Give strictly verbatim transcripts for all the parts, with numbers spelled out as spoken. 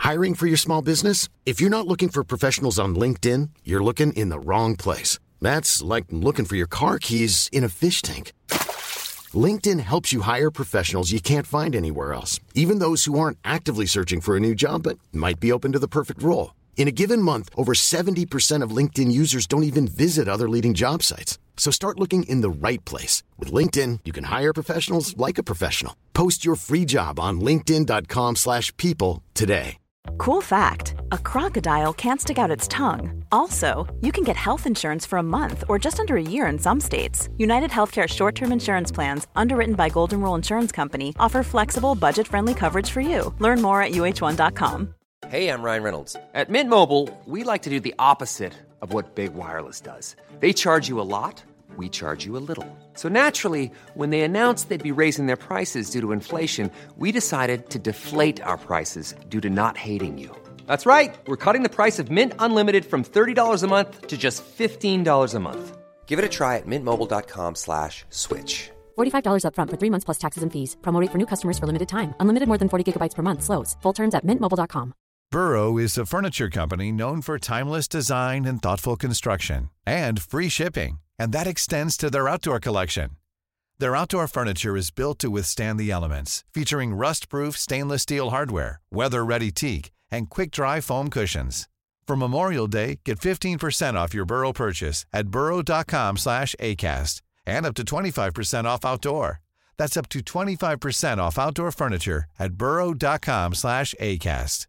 Hiring for your small business? If you're not looking for professionals on LinkedIn, you're looking in the wrong place. That's like looking for your car keys in a fish tank. LinkedIn helps you hire professionals you can't find anywhere else, even those who aren't actively searching for a new job but might be open to the perfect role. In a given month, over seventy percent of LinkedIn users don't even visit other leading job sites. So start looking in the right place. With LinkedIn, you can hire professionals like a professional. Post your free job on linkedin.com slash people today. Cool fact, a crocodile can't stick out its tongue. Also, you can get health insurance for a month or just under a year in some states. United Healthcare short-term insurance plans, underwritten by Golden Rule Insurance Company, offer flexible, budget-friendly coverage for you. Learn more at U H one dot com. Hey, I'm Ryan Reynolds. At Mint Mobile, we like to do the opposite of what Big Wireless does. They charge you a lot, we charge you a little. So naturally, when they announced they'd be raising their prices due to inflation, we decided to deflate our prices due to not hating you. That's right. We're cutting the price of Mint Unlimited from thirty dollars a month to just fifteen dollars a month. Give it a try at mintmobile.com slash switch. forty-five dollars up front for three months plus taxes and fees. Promo rate for new customers for limited time. Unlimited more than forty gigabytes per month. Slows full terms at mint mobile dot com. Burrow is a furniture company known for timeless design and thoughtful construction and free shipping. And that extends to their outdoor collection. Their outdoor furniture is built to withstand the elements, featuring rust-proof stainless steel hardware, weather-ready teak, and quick-dry foam cushions. For Memorial Day, get fifteen percent off your Burrow purchase at burrow.com slash ACAST and up to twenty-five percent off outdoor. That's up to twenty-five percent off outdoor furniture at burrow.com slash ACAST.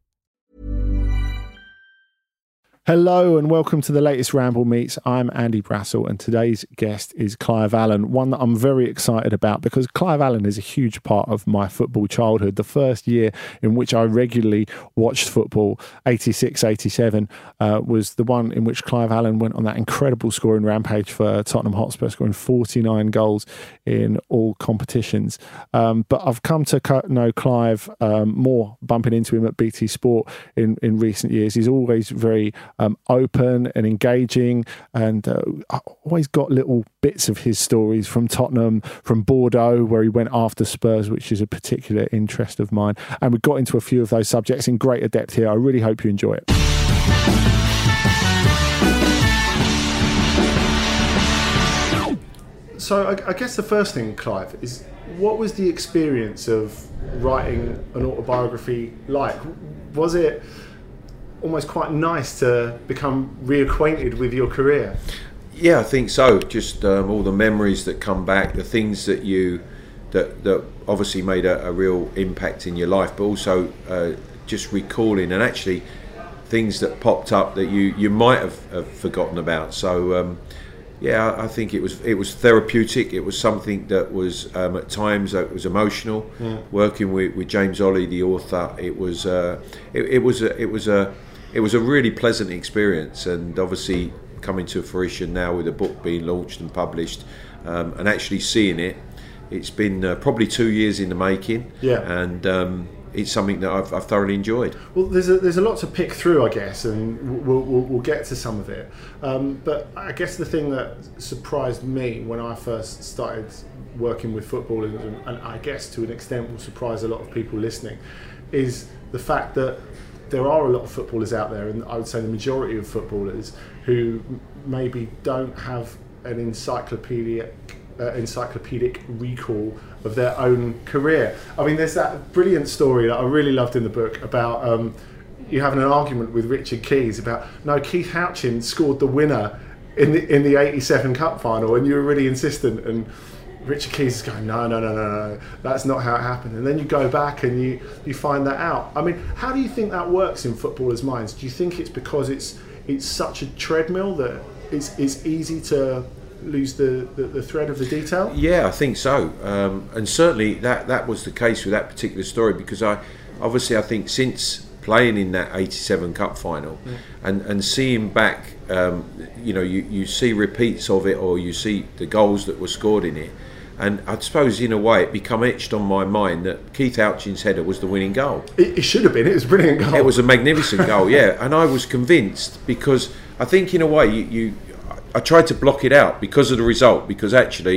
Hello and welcome to the latest Ramble Meets. I'm Andy Brassel and today's guest is Clive Allen, one that I'm very excited about because Clive Allen is a huge part of my football childhood. The first year in which I regularly watched football, eighty-six eighty-seven, uh, was the one in which Clive Allen went on that incredible scoring rampage for Tottenham Hotspur, scoring forty-nine goals in all competitions. Um, but I've come to know Clive um, more, bumping into him at B T Sport in, in recent years. He's always very Um, open and engaging, and uh, I always got little bits of his stories from Tottenham, from Bordeaux, where he went after Spurs, which is a particular interest of mine. And we got into a few of those subjects in greater depth here. I really hope you enjoy it. So I, I guess the first thing, Clive, is what was the experience of writing an autobiography like? Was it almost quite nice to become reacquainted with your career? Yeah, I think so. Just um, all the memories that come back, the things that you that that obviously made a, a real impact in your life, but also uh, just recalling and actually things that popped up that you, you might have, have forgotten about. So um, yeah, I think it was it was therapeutic. It was something that was um, at times uh, it was emotional. Yeah. Working with, with James Olley, the author, it was uh, it, it was a, it was a it was a really pleasant experience, and obviously coming to fruition now with the book being launched and published, um, and actually seeing it. It's been uh, probably two years in the making. Yeah, and um, it's something that I've, I've thoroughly enjoyed. Well, there's a, there's a lot to pick through, I guess, and we'll, we'll, we'll get to some of it. Um, but I guess the thing that surprised me when I first started working with football, and, and I guess to an extent will surprise a lot of people listening, is the fact that there are a lot of footballers out there, and I would say the majority of footballers, who maybe don't have an encyclopedic Uh, encyclopedic recall of their own career. I mean, there's that brilliant story that I really loved in the book about um, you having an argument with Richard Keys about, no, Keith Houchin scored the winner in the in the eighty-seven Cup final, and you were really insistent, and Richard Keys is going, no, no, no, no, no, that's not how it happened. And then you go back and you, you find that out. I mean, how do you think that works in footballers' minds? Do you think it's because it's it's such a treadmill that it's, it's easy to lose the, the, the thread of the detail? Yeah, I think so, um, and certainly that, that was the case with that particular story, because I obviously I think since playing in that eighty-seven Cup final, yeah. and, and seeing back, um, you know, you, you see repeats of it, or you see the goals that were scored in it, and I suppose in a way it become etched on my mind that Keith Houchin's header was the winning goal. It, it should have been. It was a brilliant goal. It was a magnificent goal, yeah, and I was convinced, because I think in a way you, you I tried to block it out because of the result, because actually,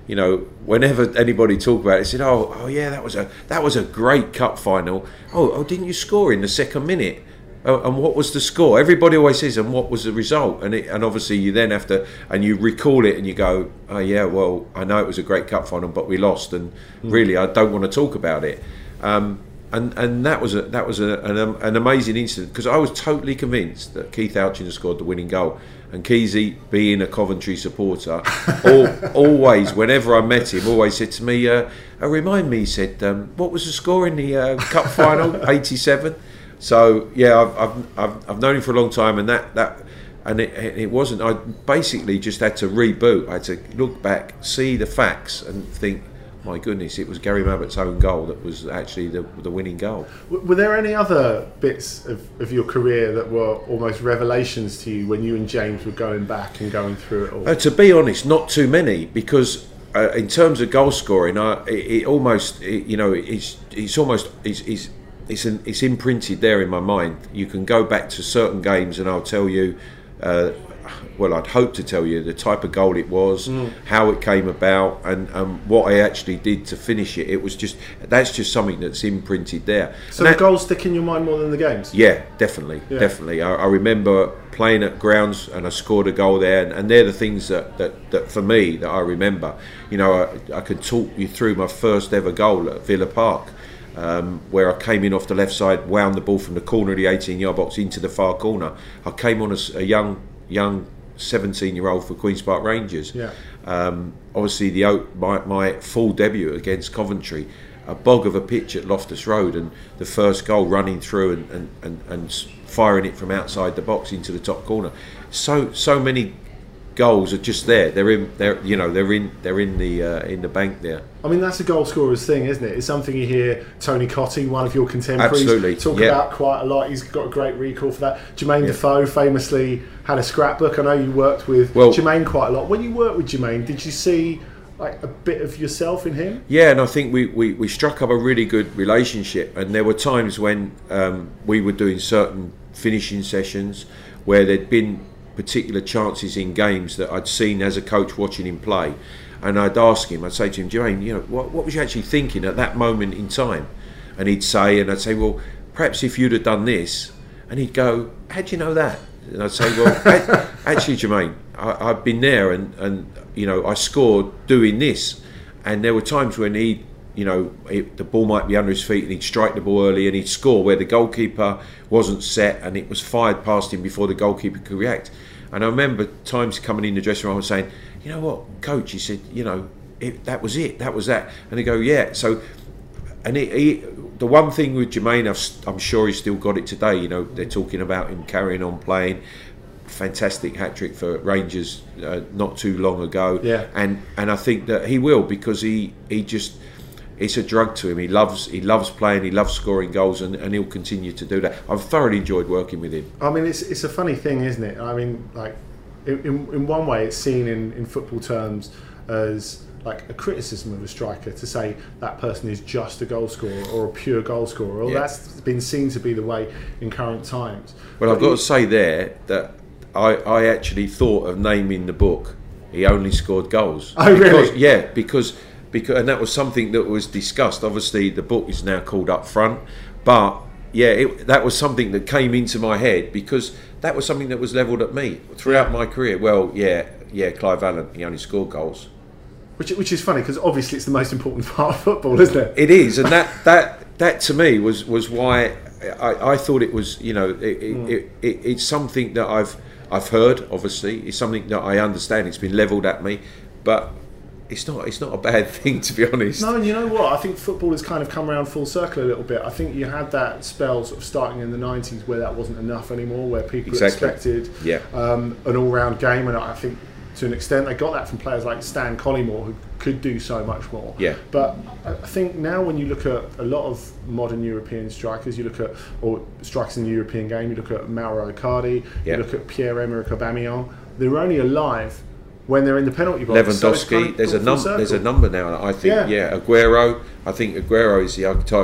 you know, whenever anybody talked about it, they said, "Oh, oh yeah, that was a that was a great cup final. Oh, oh, didn't you score in the second minute? Oh, and what was the score?" Everybody always says, "And what was the result?" And it, and obviously you then have to, and you recall it, and you go, "Oh yeah, well, I know it was a great cup final, but we lost, and mm. really, I don't want to talk about it." Um, and and that was a that was a, an, an amazing incident, because I was totally convinced that Keith Alchin had scored the winning goal. And Keezy, being a Coventry supporter, all, always, whenever I met him, always said to me, uh, uh, remind me, he said, um, what was the score in the uh, cup final, eighty-seven? So, yeah, I've, I've, I've, I've known him for a long time, and that, that and it, it wasn't, I basically just had to reboot. I had to look back, see the facts, and think, my goodness, it was Gary Mabbutt's own goal that was actually the, the winning goal. Were there any other bits of, of your career that were almost revelations to you when you and James were going back and going through it all? Uh, to be honest, not too many, because uh, in terms of goal scoring, I, it, it almost, it, you know, it's it's almost it's it's it's, an, it's imprinted there in my mind. You can go back to certain games, and I'll tell you. Uh, Well, I'd hope to tell you the type of goal it was, mm. how it came about, and um, what I actually did to finish it. It was just that's just something that's imprinted there. So and the that, goals stick in your mind more than the games? Yeah, definitely, yeah. definitely. I, I remember playing at grounds and I scored a goal there, and, and they're the things that, that, that for me that I remember. You know, I, I could talk you through my first ever goal at Villa Park. Um, where I came in off the left side, wound the ball from the corner of the eighteen-yard box into the far corner. I came on as a young, young seventeen-year-old for Queen's Park Rangers. Yeah. Um, obviously, the my, my full debut against Coventry, a bog of a pitch at Loftus Road, and the first goal running through and, and, and, and firing it from outside the box into the top corner. So so many goals are just there. They're in. They're you know they're in. They're in the uh, in the bank there. I mean, that's a goal scorer's thing, isn't it? It's something you hear Tony Cottee, one of your contemporaries, Absolutely. talk yeah. about quite a lot. He's got a great recall for that. Jermaine yeah. Defoe famously had a scrapbook. I know you worked with well, Jermaine quite a lot. When you worked with Jermaine, did you see like a bit of yourself in him? Yeah, and I think we, we, we struck up a really good relationship. And there were times when um, we were doing certain finishing sessions where there'd been particular chances in games that I'd seen as a coach watching him play, and I'd ask him, I'd say to him, Jermaine, you know, what, what was you actually thinking at that moment in time? And he'd say, and I'd say, well, perhaps if you'd have done this, and he'd go, how do you know that? And I'd say, well, actually, Jermaine, I, I've been there, and, and you know, I scored doing this. And there were times when he, you know, it, the ball might be under his feet, and he'd strike the ball early, and he'd score where the goalkeeper wasn't set, and it was fired past him before the goalkeeper could react. And I remember times coming in the dressing room and saying, you know what, coach, he said, you know, it, that was it, that was that. And they go, yeah. So, and he, he, the one thing with Jermaine, I've, I'm sure he's still got it today, you know, they're talking about him carrying on playing. Fantastic hat-trick for Rangers uh, not too long ago. Yeah. And and I think that he will, because he, he just, it's a drug to him. He loves he loves playing, he loves scoring goals, and, and he'll continue to do that. I've thoroughly enjoyed working with him. I mean, it's it's a funny thing, isn't it? I mean, like, in, in one way, it's seen in, in football terms as like a criticism of a striker to say that person is just a goal scorer or a pure goal scorer. Or yeah. That's been seen to be the way in current times. Well, but I've got to say there that I, I actually thought of naming the book He Only Scored Goals. Oh, because, really? Yeah, because... Because, and that was something that was discussed. Obviously, the book is now called Up Front, but yeah, it, that was something that came into my head because that was something that was levelled at me throughout my career. Well, yeah, yeah, Clive Allen, he only scored goals, which which is funny because obviously it's the most important part of football, isn't it? It is, and that that that to me was was why I, I thought it was. You know, it, mm. it, it, it's something that I've I've heard. Obviously, it's something that I understand. It's been levelled at me, but. It's not. It's not a bad thing, to be honest. No, and you know what? I think football has kind of come around full circle a little bit. I think you had that spell sort of starting in the nineties where that wasn't enough anymore, where people exactly. expected yeah. um, an all-round game, and I think to an extent they got that from players like Stan Collymore, who could do so much more. Yeah. But I think now when you look at a lot of modern European strikers, you look at or strikers in the European game, you look at Mauro Icardi, yeah. you look at Pierre-Emerick Aubameyang. They're only alive when they're in the penalty box. Lewandowski, so kind of there's a number. There's a number now. I think, yeah. yeah, Aguero. I think Aguero is the archetypal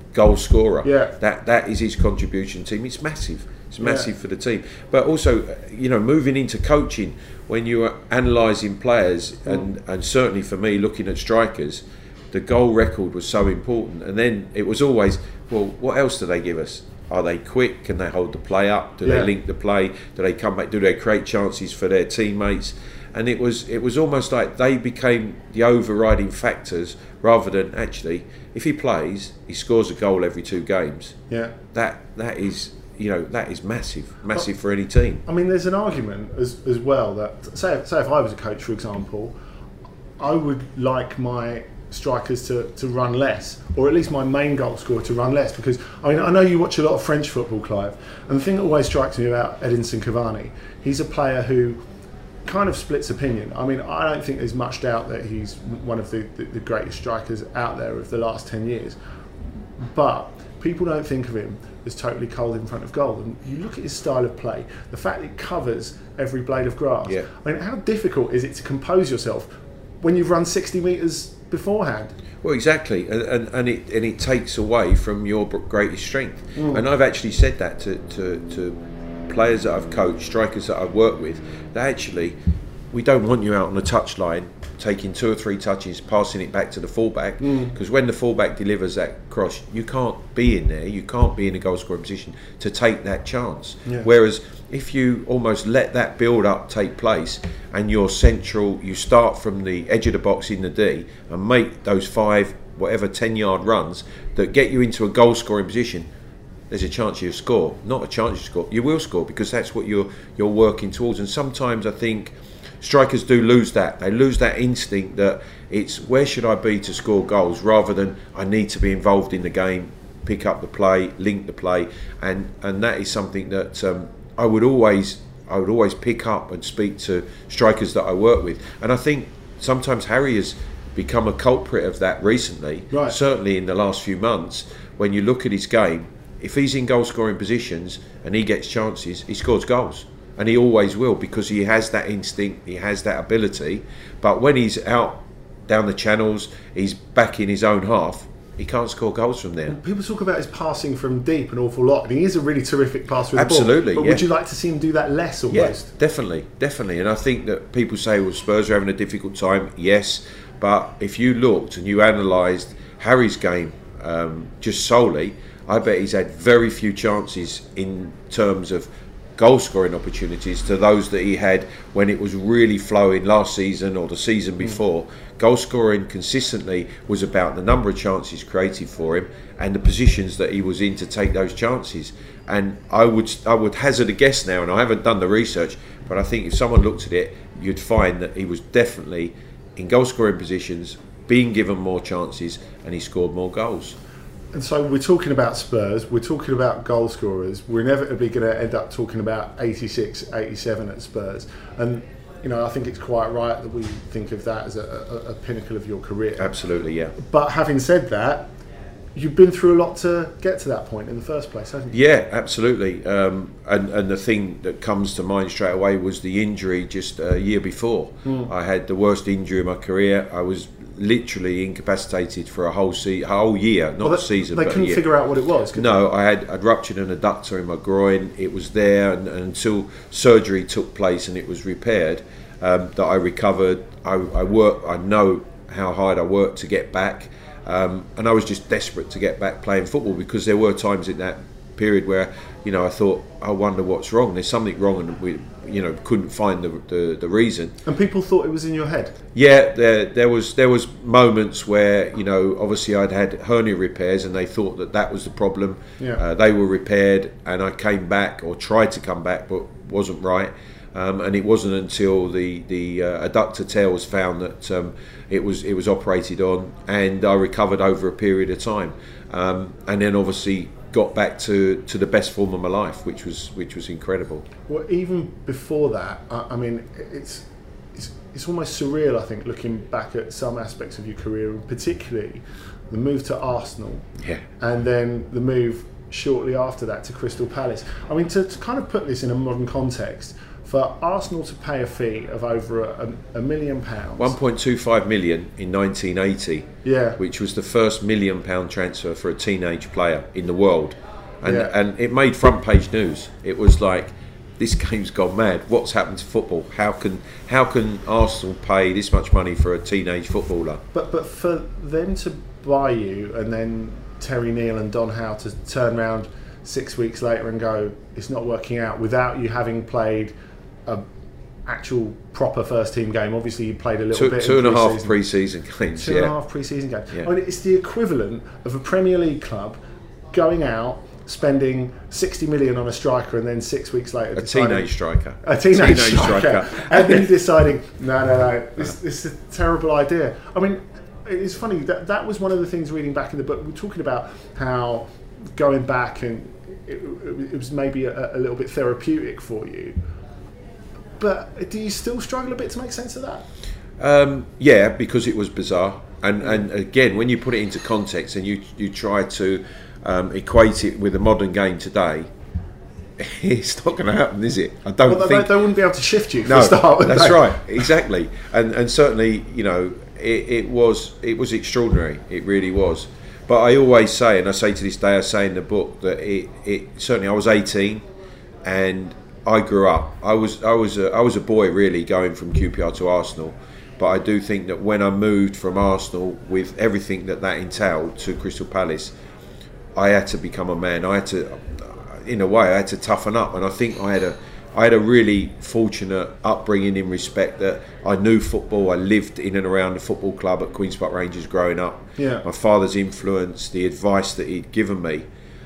goal scorer. Yeah. That that is his contribution team. It's massive. It's massive Yeah. for the team. But also, you know, moving into coaching, when you're analysing players, Mm. and, and certainly for me, looking at strikers, the goal record was so important. And then it was always, well, what else do they give us? Are they quick? Can they hold the play up? Do Yeah. they link the play? Do they come back? Do they create chances for their teammates? And it was it was almost like they became the overriding factors rather than actually, if he plays, he scores a goal every two games. Yeah. That that is you know that is massive, massive for any team. I mean, there's an argument as as well that say say if I was a coach, for example, I would like my strikers to, to run less, or at least my main goal scorer to run less, because I mean I know you watch a lot of French football, Clive, and the thing that always strikes me about Edinson Cavani, he's a player who kind of splits opinion. I mean, I don't think there's much doubt that he's one of the, the, the greatest strikers out there of the last ten years, but people don't think of him as totally cold in front of goal. And you look at his style of play, the fact that it covers every blade of grass. Yeah. I mean, how difficult is it to compose yourself when you've run sixty metres beforehand? Well, exactly, and, and, and it and it takes away from your greatest strength. Mm. And I've actually said that to, to, to players that I've coached, strikers that I've worked with, that actually we don't want you out on the touchline taking two or three touches, passing it back to the fullback, because mm. when the fullback delivers that cross, you can't be in there, you can't be in a goal scoring position to take that chance. Yeah. Whereas if you almost let that build up take place and you're central, you start from the edge of the box in the D and make those five, whatever, ten yard runs that get you into a goal scoring position, there's a chance you score. Not a chance you score, you will score, because that's what you're you're working towards. And sometimes I think strikers do lose that. They lose that instinct that it's where should I be to score goals, rather than I need to be involved in the game, pick up the play, link the play, and and that is something that um, I would always I would always pick up and speak to strikers that I work with. And I think sometimes Harry has become a culprit of that recently. Right. Certainly in the last few months, when you look at his game, if he's in goal scoring positions and he gets chances, he scores goals. And he always will, because he has that instinct, he has that ability. But when he's out down the channels, he's back in his own half, he can't score goals from there. People talk about his passing from deep an awful lot, and he is a really terrific passer with Absolutely, the ball. But yeah. would you like to see him do that less almost? Yeah, definitely, definitely. And I think that people say, well, Spurs are having a difficult time. Yes, but if you looked and you analysed Harry's game um, just solely, I bet he's had very few chances in terms of goal scoring opportunities to those that he had when it was really flowing last season or the season before. Mm. Goal scoring consistently was about the number of chances created for him and the positions that he was in to take those chances. And I would I would hazard a guess now, and I haven't done the research, but I think if someone looked at it, you'd find that he was definitely in goal scoring positions, being given more chances, and he scored more goals. And so we're talking about Spurs, we're talking about goal scorers, we're inevitably going to end up talking about eighty-six, eighty-seven at Spurs. And, you know, I think it's quite right that we think of that as a, a, a pinnacle of your career. Absolutely, yeah. But having said that, you've been through a lot to get to that point in the first place, haven't you? Yeah, absolutely. Um, and, and the thing that comes to mind straight away was the injury just a year before. Mm. I had the worst injury of my career. I was literally incapacitated for a whole se- a whole year, not well, a season. They but couldn't a year. figure out what it was. No, I had I'd ruptured an adductor in my groin. It was there, and, and until surgery took place and it was repaired, um, that I recovered. I, I worked. I know how hard I worked to get back, um, and I was just desperate to get back playing football, because there were times in that period where, you know, I thought, I wonder what's wrong. There's something wrong, and we, you know, couldn't find the, the the reason. And people thought it was in your head. Yeah, there there was there was moments where, you know, obviously I'd had hernia repairs, and they thought that that was the problem. Yeah. Uh, they were repaired, and I came back, or tried to come back, but wasn't right. Um, and it wasn't until the the uh, adductor tear was found that um, it was it was operated on, and I recovered over a period of time, um, and then obviously got back to, to the best form of my life, which was which was incredible. Well, even before that, I, I mean, it's, it's it's almost surreal, I think, looking back at some aspects of your career, and particularly the move to Arsenal, Yeah. and then the move shortly after that to Crystal Palace. I mean, to, to kind of put this in a modern context, for Arsenal to pay a fee of over a, a million pounds, one point two five million in nineteen eighty, yeah, which was the first million pound transfer for a teenage player in the world, and yeah. and it made front page news. It was like, this game's gone mad. What's happened to football? How can how can Arsenal pay this much money for a teenage footballer? But but for them to buy you, and then Terry Neal and Don Howe to turn around six weeks later and go, it's not working out, without you having played a actual proper first team game. Obviously you played a little two, bit two in and a half pre-season. pre-season games two yeah. and a half pre-season games yeah. I mean, it's the equivalent of a Premier League club going out spending sixty million on a striker and then six weeks later a deciding, teenage striker a teenage, teenage striker, striker. and then deciding no no no this, this is a terrible idea. I mean, it's funny that that was one of the things reading back in the book. We're talking about how going back and it, it was maybe a, a little bit therapeutic for you. But do you still struggle a bit to make sense of that? Um, yeah, because it was bizarre. And and again, when you put it into context and you you try to um, equate it with a modern game today, it's not going to happen, is it? I don't well, think they, they wouldn't be able to shift you. For no, a start, would that's they? right, exactly. And and certainly, you know, it, it was it was extraordinary. It really was. But I always say, and I say to this day, I say in the book that it, it certainly I was eighteen, and I grew up. I was I was a, I was a boy really going from Q P R to Arsenal, but I do think that when I moved from Arsenal with everything that that entailed to Crystal Palace, I had to become a man. I had to, in a way, I had to toughen up, and I think I had a I had a really fortunate upbringing in respect that I knew football. I lived in and around the football club at Queen's Park Rangers growing up. Yeah. My father's influence, the advice that he'd given me,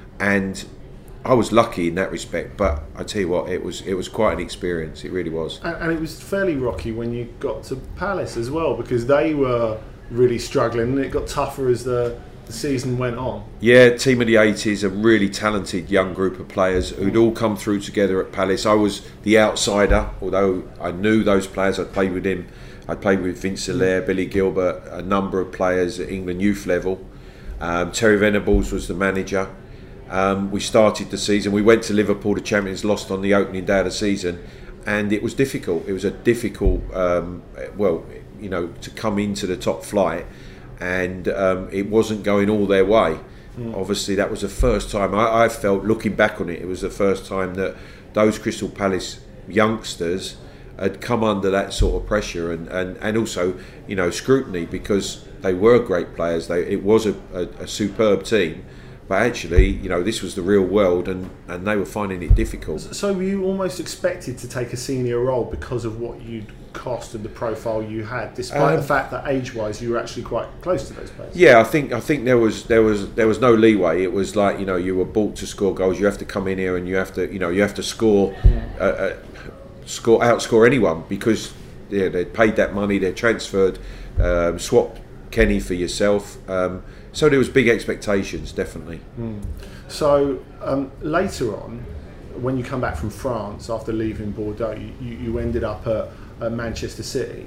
and I was lucky in that respect, but I tell you what, it was it was quite an experience. It really was. And, and it was fairly rocky when you got to Palace as well, because they were really struggling, and it got tougher as the, the season went on. Yeah, team of the eighties, a really talented young group of players who'd all come through together at Palace. I was the outsider, although I knew those players. I'd played with him. I'd played with Vince Hilaire, Billy Gilbert, a number of players at England youth level. Um, Terry Venables was the manager. Um, we started the season, we went to Liverpool, the champions, lost on the opening day of the season, and it was difficult. It was a difficult, um, well, you know, to come into the top flight, and um, it wasn't going all their way. Mm. Obviously, that was the first time, I, I felt, looking back on it, it was the first time that those Crystal Palace youngsters had come under that sort of pressure and, and, and also, you know, scrutiny, because they were great players. They, it was a, a, a superb team. But actually, you know, this was the real world, and, and they were finding it difficult. So you almost expected to take a senior role because of what you'd cost and the profile you had, despite um, the fact that age-wise you were actually quite close to those players. Yeah, I think I think there was there was there was no leeway. It was like, you know, you were bought to score goals. You have to come in here and you have to, you know, you have to score, yeah. uh, uh, score outscore anyone, because yeah, they paid that money. They're transferred, um, swap Kenny for yourself. Um, So there was big expectations, definitely. Mm. So um, later on, when you come back from France after leaving Bordeaux, you, you ended up at, at Manchester City,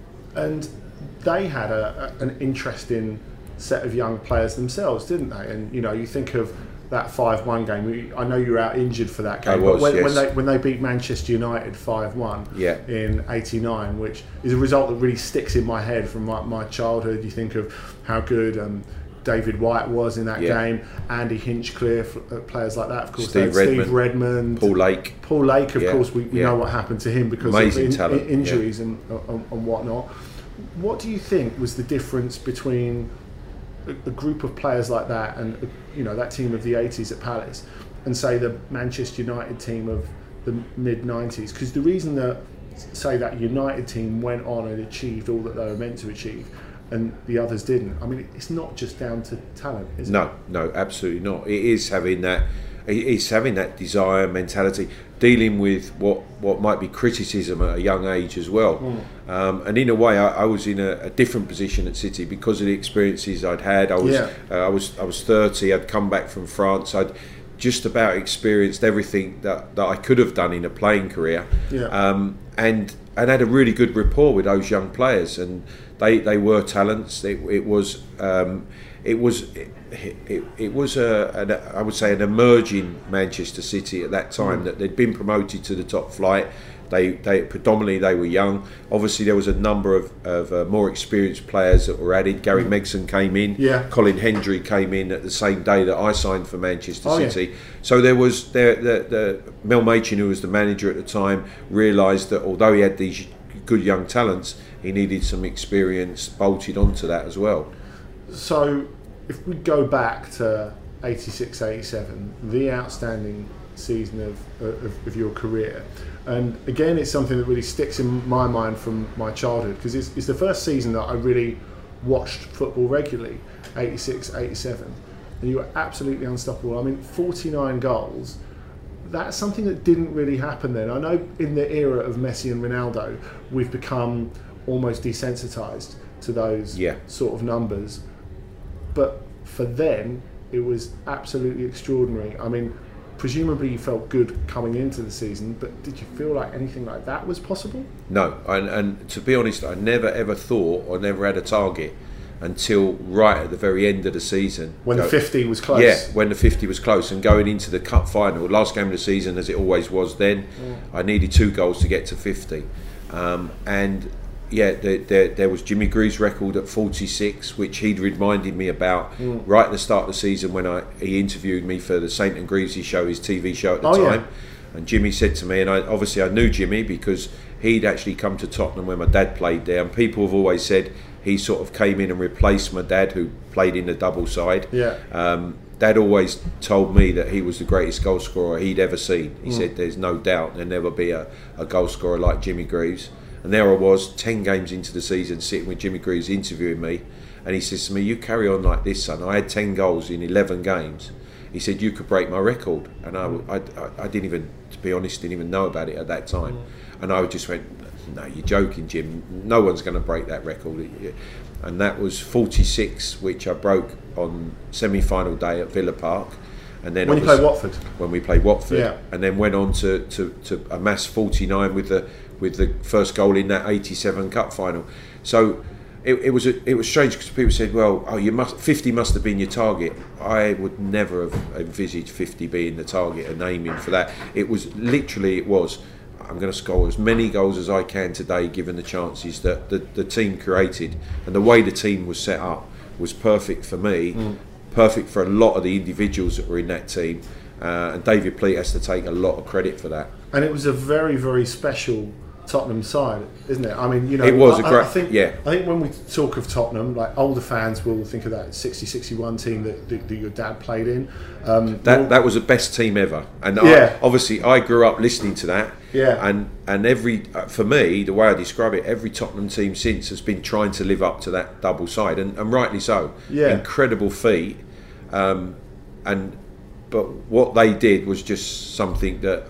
and they had a, a, an interesting set of young players themselves, didn't they? And you know, you think of that five one game. I know you were out injured for that game, I was, but when, yes. when they when they beat Manchester United five one yeah. in eighty-nine, which is a result that really sticks in my head from my, my childhood. You think of how good Um, David White was in that yeah. game, Andy Hinchcliffe, uh, players like that, of course. Steve Steve Redmond, Redmond, Paul Lake. Paul Lake, of yeah. course, we, we yeah. know what happened to him because Amazing of in, talent. in, injuries yeah. and, and, and whatnot. What do you think was the difference between a, a group of players like that and, you know, that team of the eighties at Palace and, say, the Manchester United team of the mid nineties? Because the reason that, say, that United team went on and achieved all that they were meant to achieve and the others didn't, I mean, it's not just down to talent, is it? No, no, absolutely not. It is having that, it's having that desire, mentality, dealing with what, what might be criticism at a young age as well. Mm. Um, and in a way, I, I was in a, a different position at City because of the experiences I'd had. I was, yeah. uh, I was, I was thirty. I'd come back from France. I'd just about experienced everything that, that I could have done in a playing career. Yeah. Um, and and had a really good rapport with those young players, and they, they were talents. It, it was um, it was it, it was a, an, I would say, an emerging Manchester City at that time. Mm. That they'd been promoted to the top flight. They, they predominantly they were young. Obviously, there was a number of, of uh, more experienced players that were added. Gary Megson came in. Yeah. Colin Hendry came in at the same day that I signed for Manchester oh, City. Yeah. So there was there the, the Mel Machin, who was the manager at the time, realised that although he had these good young talents, he needed some experience bolted onto that as well. So if we go back to eighty-six eighty-seven, the outstanding season of, of, of your career, and again it's something that really sticks in my mind from my childhood, because it's, it's the first season that I really watched football regularly, eighty-six eighty-seven, and you were absolutely unstoppable. I mean, forty-nine goals, that's something that didn't really happen then. I know in the era of Messi and Ronaldo we've become almost desensitised to those yeah. sort of numbers, but for then it was absolutely extraordinary. I mean, presumably you felt good coming into the season, but did you feel like anything like that was possible? No, and, and to be honest, I never ever thought or never had a target until right at the very end of the season. When Go, the fifty was close. Yeah, when the fifty was close, and going into the cup final, last game of the season, as it always was then, mm. I needed two goals to get to fifty. Um, and yeah, there, there, there was Jimmy Greaves' record at forty-six, which he'd reminded me about mm. right at the start of the season when I he interviewed me for the Saint and Greavesy show, his T V show at the oh, time. Yeah. And Jimmy said to me, and I obviously I knew Jimmy because he'd actually come to Tottenham when my dad played there, and people have always said he sort of came in and replaced my dad, who played in the double side. Yeah. Um, Dad always told me that he was the greatest goal scorer he'd ever seen. He mm. said there's no doubt there'll never be a, a goal scorer like Jimmy Greaves. And there I was, ten games into the season, sitting with Jimmy Greaves interviewing me, and he says to me, "You carry on like this, son. I had ten goals in eleven games." He said, "You could break my record." And I, I, I didn't even, to be honest, didn't even know about it at that time. Mm. And I just went, "No, you're joking, Jim. No one's going to break that record." And that was forty-six, which I broke on semi-final day at Villa Park. And then when you played Watford? When we played Watford. Yeah. And then went on to, to, to amass forty-nine with the with the first goal in that eighty-seven cup final. So it, it was a, it was strange because people said, "Well, oh, you must fifty must have been your target." I would never have envisaged fifty being the target and aiming for that. It was literally it was. I'm going to score as many goals as I can today, given the chances that the, the team created, and the way the team was set up was perfect for me, mm. perfect for a lot of the individuals that were in that team, uh, and David Pleat has to take a lot of credit for that. And it was a very, very special Tottenham side, isn't it? I mean, you know, it was I, a great. I think, yeah. I think when we talk of Tottenham, like older fans will think of that sixty sixty-one team that, that, that your dad played in. Um, that well, that was the best team ever, and yeah. I, obviously I grew up listening to that. Yeah. And and every for me, the way I describe it, every Tottenham team since has been trying to live up to that double side, and, and rightly so. Yeah. Incredible feat, um, and but what they did was just something that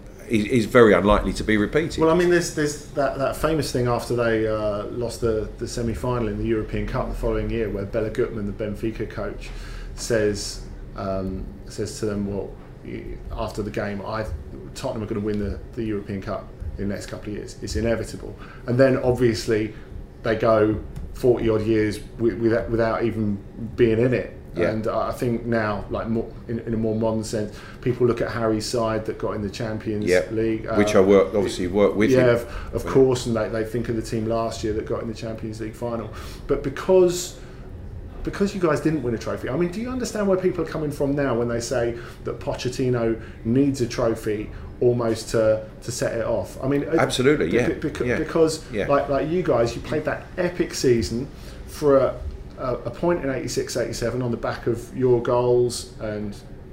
is very unlikely to be repeated. Well, I mean, there's there's that, that famous thing after they uh, lost the, the semi-final in the European Cup the following year, where Bela Gutmann, the Benfica coach, says um, says to them, "Well, after the game, I Tottenham are going to win the, the European Cup in the next couple of years. It's inevitable." And then obviously they go forty odd years without, without even being in it. Yeah. And I think now, like more, in, in a more modern sense, people look at Harry's side that got in the Champions yeah. League, uh, which I work obviously worked with. Yeah, him. of, of course, and they, they think of the team last year that got in the Champions League final. But because because you guys didn't win a trophy, I mean, do you understand where people are coming from now when they say that Pochettino needs a trophy almost to to set it off? I mean, absolutely, yeah. Because, yeah. because yeah. like like you guys, you played that epic season for a. a point in eighty-six eighty-seven on the back of your goals and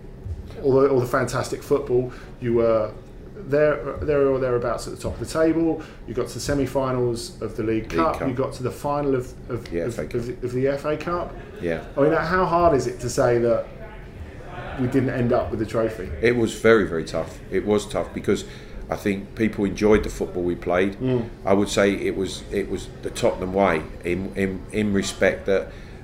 all the, all the fantastic football. You were there, there or thereabouts at the top of the table. You got to the semi-finals of the League, League Cup. Cup. You got to the final of of, yeah, of, of, the, of the F A Cup. Yeah. I mean, how hard is it to say that we didn't end up with the trophy? It was very, very tough. It was tough because I think people enjoyed the football we played. Mm. I would say it was it was the Tottenham way in in, in respect that,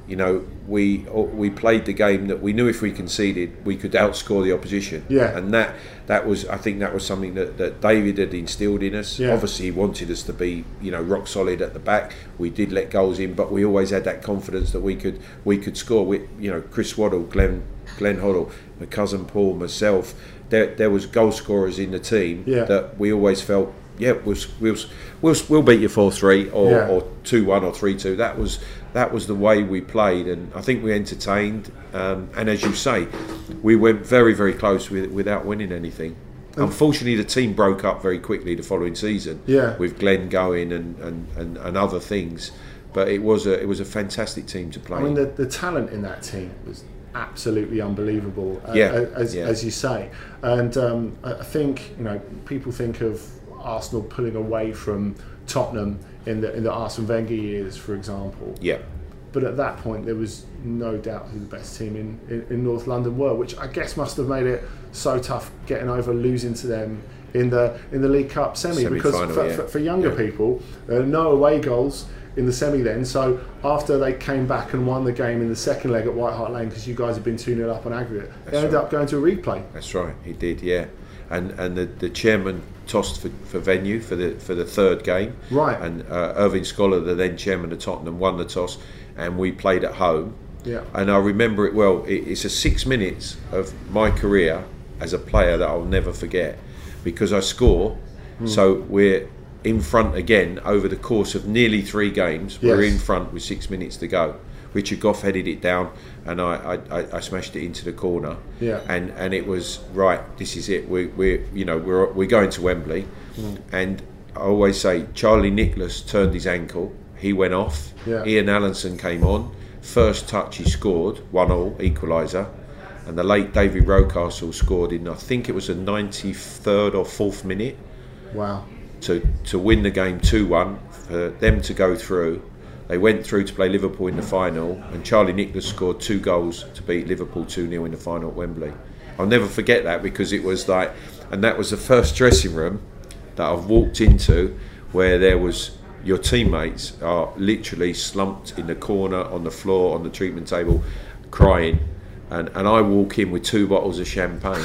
you know, we we played the game that we knew if we conceded, we could outscore the opposition. Yeah. And that that was, I think, that was something that, that David had instilled in us. Yeah. Obviously, he wanted us to be, you know, rock solid at the back. We did let goals in, but we always had that confidence that we could we could score. We, you know, Chris Waddle, Glenn Glenn Hoddle, my cousin Paul, myself. There there was goal scorers in the team yeah. that we always felt, yeah, we'll we'll we'll, we'll beat you four three or yeah. or two one or three two. That was that was the way we played, and I think we entertained. Um, and as you say, we went very very close with, without winning anything. Unfortunately, the team broke up very quickly the following season. Yeah. With Glenn going and, and, and, and other things, but it was a it was a fantastic team to play. I mean, the, the talent in that team was absolutely unbelievable, uh, yeah. as, yeah. as you say. And um, I think, you know, people think of Arsenal pulling away from Tottenham in the in the Arsene Wenger years, for example. Yeah. But at that point, there was no doubt who the best team in, in, in North London were, which I guess must have made it so tough getting over losing to them in the in the League Cup semi. Because for, yeah. for, for younger yeah. people, there are no away goals in the semi then. So after they came back and won the game in the second leg at White Hart Lane, because you guys had been two nil up on aggregate, That's they ended right. up going to a replay. That's right, he did, yeah. And and the, the chairman tossed for, for venue for the for the third game. Right. And uh, Irving Scholar, the then chairman of Tottenham, won the toss, and we played at home. Yeah. And I remember it well. It, it's a six minutes of my career as a player that I'll never forget, because I score. Mm. So we're in front again over the course of nearly three games. Yes. We're in front with six minutes to go. Richard Goff headed it down, and I, I, I smashed it into the corner. Yeah. And and it was right. This is it. We we you know we're we're going to Wembley, mm. and I always say Charlie Nicholas turned his ankle. He went off. Yeah. Ian Allinson came on. First touch he scored, one all, equaliser. And the late David Rocastle scored in, I think it was the ninety-third or fourth minute. Wow. To to win the game two one, for them to go through. They went through to play Liverpool in the final, and Charlie Nicholas scored two goals to beat Liverpool two nil in the final at Wembley. I'll never forget that, because it was like, and that was the first dressing room that I've walked into where there was, your teammates are literally slumped in the corner, on the floor, on the treatment table, crying, and, and I walk in with two bottles of champagne.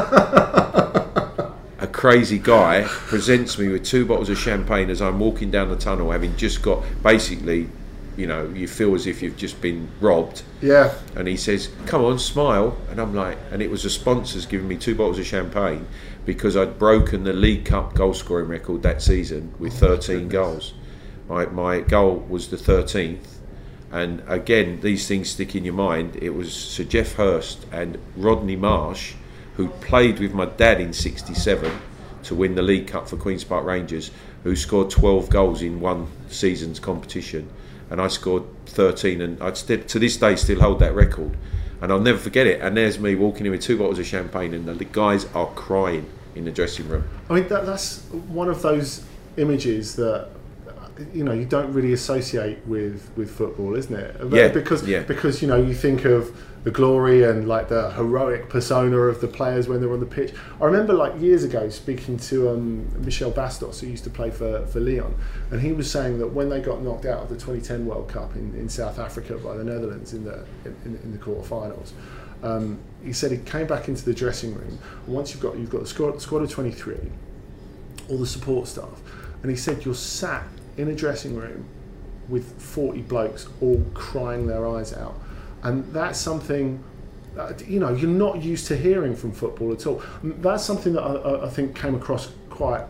A crazy guy presents me with two bottles of champagne as I'm walking down the tunnel, having just got, basically, you know, you feel as if you've just been robbed. Yeah. And he says, come on, smile. And I'm like, and it was the sponsors giving me two bottles of champagne because I'd broken the League Cup goal scoring record that season with thirteen goals. My, my goal was the thirteenth. And again, these things stick in your mind. It was Sir Geoff Hurst and Rodney Marsh, who played with my dad in sixty-seven to win the League Cup for Queen's Park Rangers, who scored twelve goals in one season's competition. And I scored thirteen, and I still, to this day, still hold that record. And I'll never forget it. And there's me walking in with two bottles of champagne, and the guys are crying in the dressing room. I mean, that, that's one of those images that, you know, you don't really associate with, with football, isn't it? Yeah, because yeah. because you know, you think of the glory and like the heroic persona of the players when they're on the pitch. I remember like years ago speaking to um, Michel Bastos, who used to play for, for Lyon, and he was saying that when they got knocked out of the twenty ten World Cup in, in South Africa by the Netherlands in the in, in the quarterfinals, um, he said he came back into the dressing room, and once you've got you've got the squad, squad of twenty-three, all the support staff, and he said you're sat in a dressing room with forty blokes all crying their eyes out. And that's something, uh, you know, you're not used to hearing from football at all. That's something that I, I think came across quite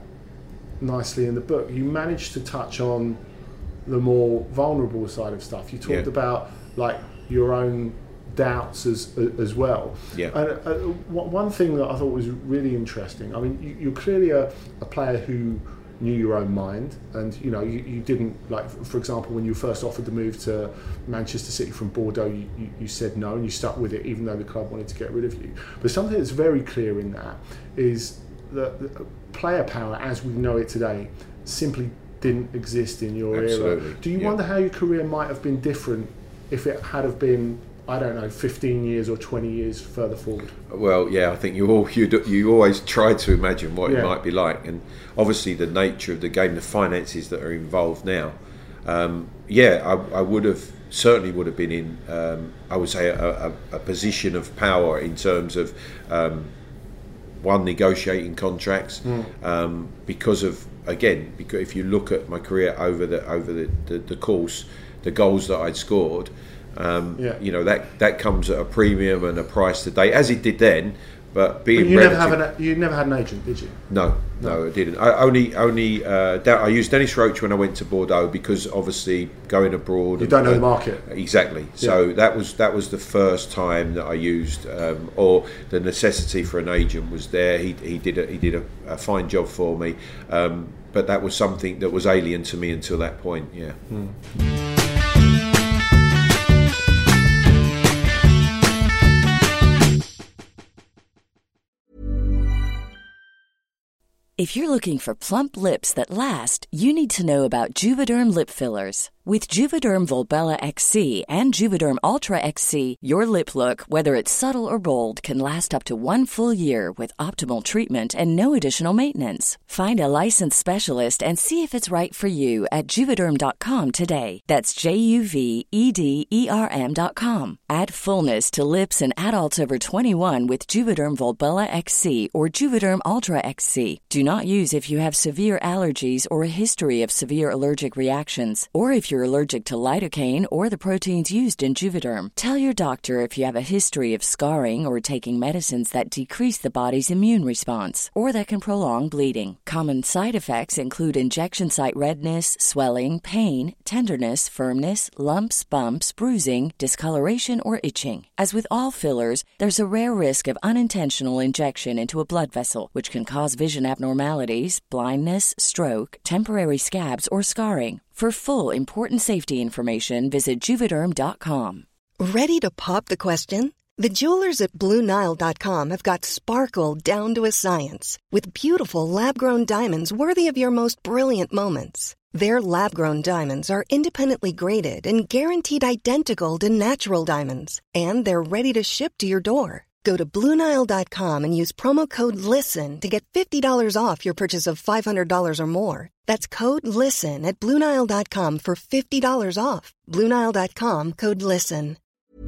nicely in the book. You managed to touch on the more vulnerable side of stuff. You talked Yeah. about like your own doubts as as well. Yeah. And uh, one thing that I thought was really interesting, I mean, you, you're clearly a, a player who knew your own mind, and you know you, you didn't, like, for example, when you first offered the move to Manchester City from Bordeaux, you, you, you said no and you stuck with it even though the club wanted to get rid of you. But something that's very clear in that is that the player power as we know it today simply didn't exist in your Absolutely. era. Do you Yeah. wonder how your career might have been different if it had have been, I don't know, fifteen years or twenty years further forward? Well, yeah, I think you all you do, you always try to imagine what Yeah. it might be like, and obviously the nature of the game, the finances that are involved now. Um, yeah, I, I would have certainly would have been in, um, I would say, a, a, a position of power in terms of um, one, negotiating contracts, mm. um, because of, again, because if you look at my career over the over the, the, the course, the goals that I'd scored, um, yeah. you know, that that comes at a premium and a price today, as it did then. But being but you relative, never have an you never had an agent, did you? No, no, no I didn't. I only only uh, I used Dennis Roach when I went to Bordeaux, because obviously going abroad. You don't know uh, the market. Exactly. So yeah. that was that was the first time that I used, um, or the necessity for an agent was there. He he did a, he did a, a fine job for me, um, but that was something that was alien to me until that point. Yeah. Hmm. If you're looking for plump lips that last, you need to know about Juvederm lip fillers. With Juvederm Volbella X C and Juvederm Ultra X C, your lip look, whether it's subtle or bold, can last up to one full year with optimal treatment and no additional maintenance. Find a licensed specialist and see if it's right for you at Juvederm dot com today. That's J U V E D E R M dot com. Add fullness to lips in adults over twenty-one with Juvederm Volbella X C or Juvederm Ultra X C. Do not use if you have severe allergies or a history of severe allergic reactions, or if you're allergic to lidocaine or the proteins used in Juvederm. Tell your doctor if you have a history of scarring or taking medicines that decrease the body's immune response or that can prolong bleeding. Common side effects include injection site redness, swelling, pain, tenderness, firmness, lumps, bumps, bruising, discoloration, or itching. As with all fillers, there's a rare risk of unintentional injection into a blood vessel, which can cause vision abnormalities, blindness, stroke, temporary scabs, or scarring. For full, important safety information, visit Juvederm dot com. Ready to pop the question? The jewelers at Blue Nile dot com have got sparkle down to a science with beautiful lab-grown diamonds worthy of your most brilliant moments. Their lab-grown diamonds are independently graded and guaranteed identical to natural diamonds, and they're ready to ship to your door. Go to Blue Nile dot com and use promo code LISTEN to get fifty dollars off your purchase of five hundred dollars or more. That's code LISTEN at Blue Nile dot com for fifty dollars off. Blue Nile dot com, code LISTEN.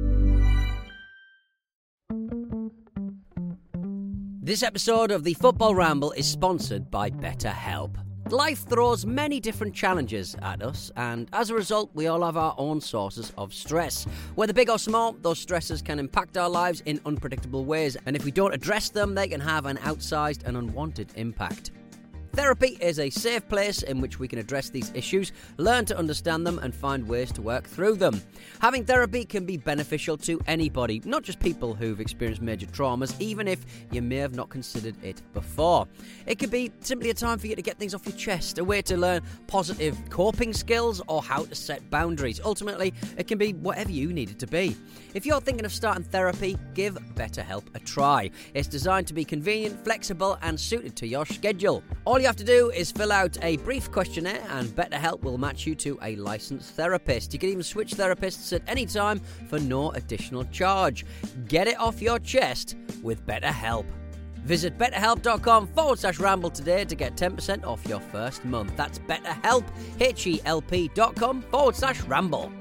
This episode of the Football Ramble is sponsored by BetterHelp. Life throws many different challenges at us, and as a result, we all have our own sources of stress. Whether big or small, those stresses can impact our lives in unpredictable ways, and if we don't address them, they can have an outsized and unwanted impact. Therapy is a safe place in which we can address these issues, learn to understand them, and find ways to work through them. Having therapy can be beneficial to anybody, not just people who've experienced major traumas, even if you may have not considered it before. It can be simply a time for you to get things off your chest, a way to learn positive coping skills or how to set boundaries. Ultimately, it can be whatever you need it to be. If you're thinking of starting therapy, give BetterHelp a try. It's designed to be convenient, flexible, and suited to your schedule. All you have to do is fill out a brief questionnaire and BetterHelp will match you to a licensed therapist. You can even switch therapists at any time for no additional charge. Get it off your chest with BetterHelp. Visit betterhelp.com forward slash ramble today to get ten percent off your first month. That's BetterHelp, H-E-L-P dot com forward slash ramble.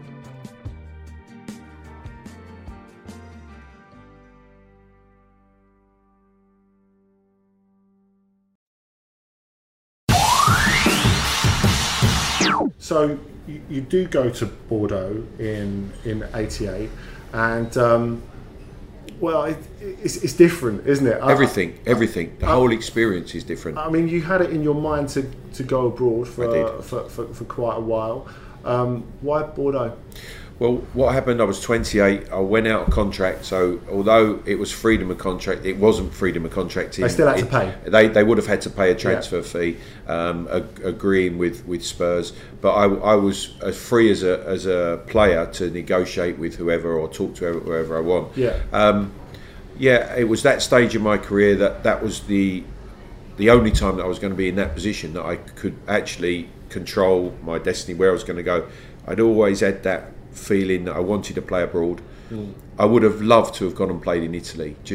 So you, you do go to Bordeaux in in eighty-eight, and um, well, it, it's, it's different, isn't it? Everything, I, everything. The I, whole experience is different. I mean, you had it in your mind to, to go abroad for, for, for for quite a while. Um, why Bordeaux? Well, what happened, I was twenty-eight, I went out of contract, so although it was freedom of contract, it wasn't freedom of contract. They still had to pay? They they would have had to pay a transfer yeah. fee, um, ag- agreeing with, with Spurs, but I, I was as free as a as a player to negotiate with whoever or talk to whoever I want. Yeah, um, yeah. It was that stage of my career that that was the the only time that I was going to be in that position, that I could actually control my destiny, where I was going to go. I'd always had that feeling that I wanted to play abroad. Mm. I would have loved to have gone and played in Italy. Just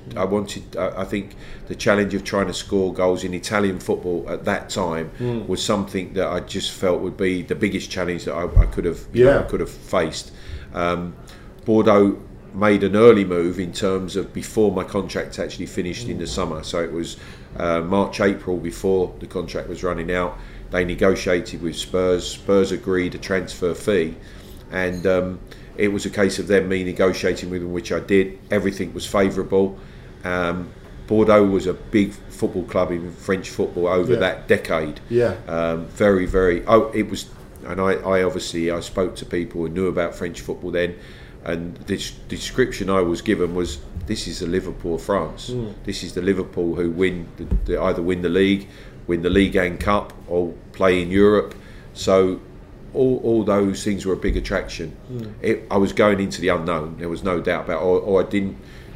I wanted. I think the challenge of trying to score goals in Italian football at that time mm. was something that I just felt would be the biggest challenge that I, I could have. You yeah. know, I could have faced. Um, Bordeaux made an early move in terms of before my contract actually finished mm. in the summer. So it was uh, March, April before the contract was running out. They negotiated with Spurs. Spurs agreed a transfer fee, and um, it was a case of them me negotiating with them, which I did. Everything was favourable. Um, Bordeaux was a big football club in French football over yeah. that decade. Yeah. Um, very, very. Oh, it was, and I, I obviously I spoke to people who knew about French football then. And the description I was given was, this is the Liverpool of France. Mm. This is the Liverpool who win, the, the, either win the league, win the Ligue one Cup, or play in Europe. So all, all those things were a big attraction. Mm. It, I was going into the unknown. There was no doubt about it. Or, or I didn't,